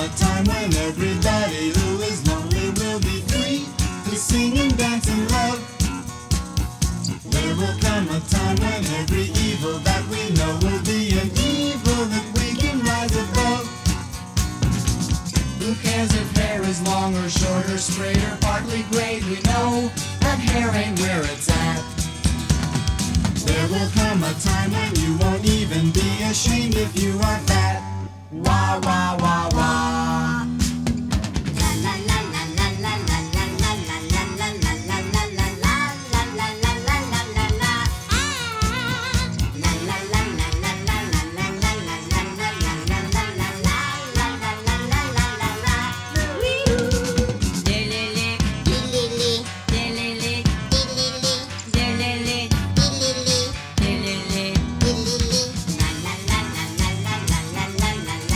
a time when everybody who is lonely will be free to sing and dance and love. There will come a time when every evil that we know will be an evil that we can rise above. Who cares if hair is long or short or straight or partly gray? We know that hair ain't where it's at. There will come a time when you won't even be ashamed if you are fat. Wah, wah,